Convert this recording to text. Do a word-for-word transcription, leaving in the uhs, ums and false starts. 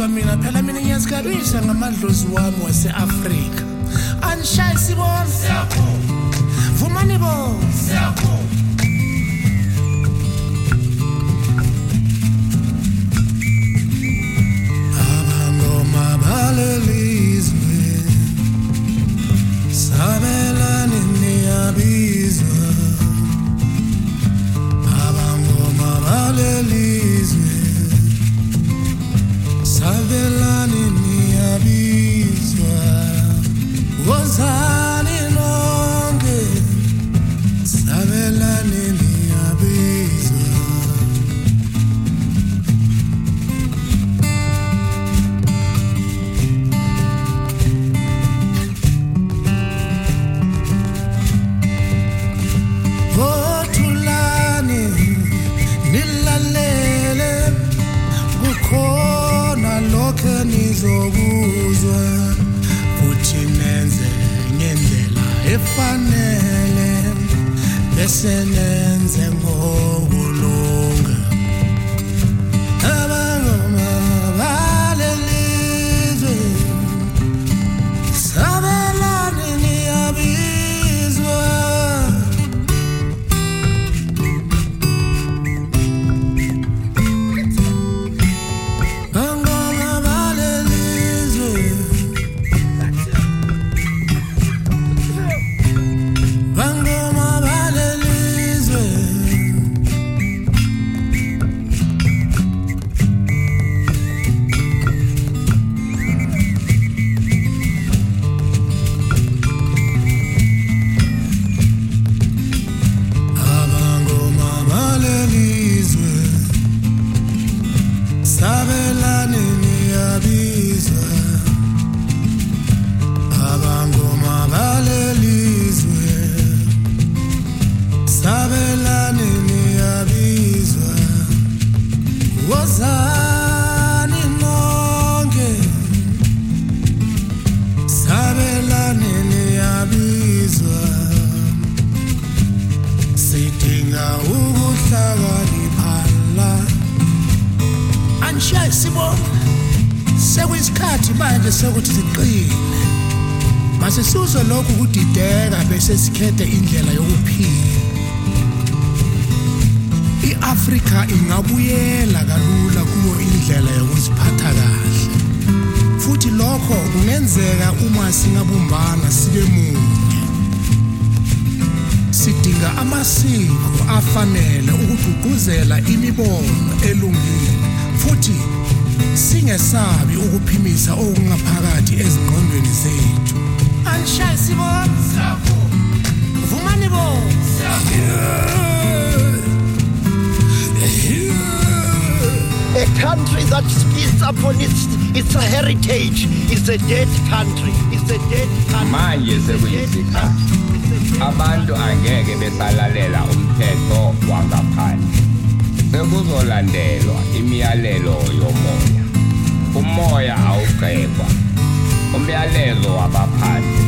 mina phela mina ngiyazikabisa ngamadlozi wami wase-Afrika anishaya sibona siyabona vumani bo siyabona abangoma balelizwe sabelani niyabizwa abangoma balelizwe sabelani niyabizwa wozani nonke sabelani niyabizwa vothulani nilalele kukhona lokho nizokuzwa futhi nenze ngendlela efanele bese nenze ngokulunga abangoma balelizwe sabelani niyabizwa sabelani niyabizwa abangoma balelizwe sabelani niyabizwa wozani nonke sabelani niyabizwa sidinga ukuhlakaniphala anishaya sibona sekuyisikhathi manje sekuthi siqine mase sizwe lokhu kudideka bese sikhethe indlela yokuphila iAfrika ingabuyela kalula kuyo indlela yokuziphatha kahle futhi lokho kungenzeka uma singabumbana sibe munye sidinga amasiko afanele ukugqugquzela imibono elungile futhi singesabi ukuphimisa okungaphakathi ezingqondweni zethu anishaya sibona vumani bo a country that speaks upon its its heritage is a dead country is a dead country manje sekuyisikhathi abantu angeke besalalela umthetho wangaphandle sekuzolandelwa imiyalelo yomoya umoya awugqekwa umyalezo wabaphansi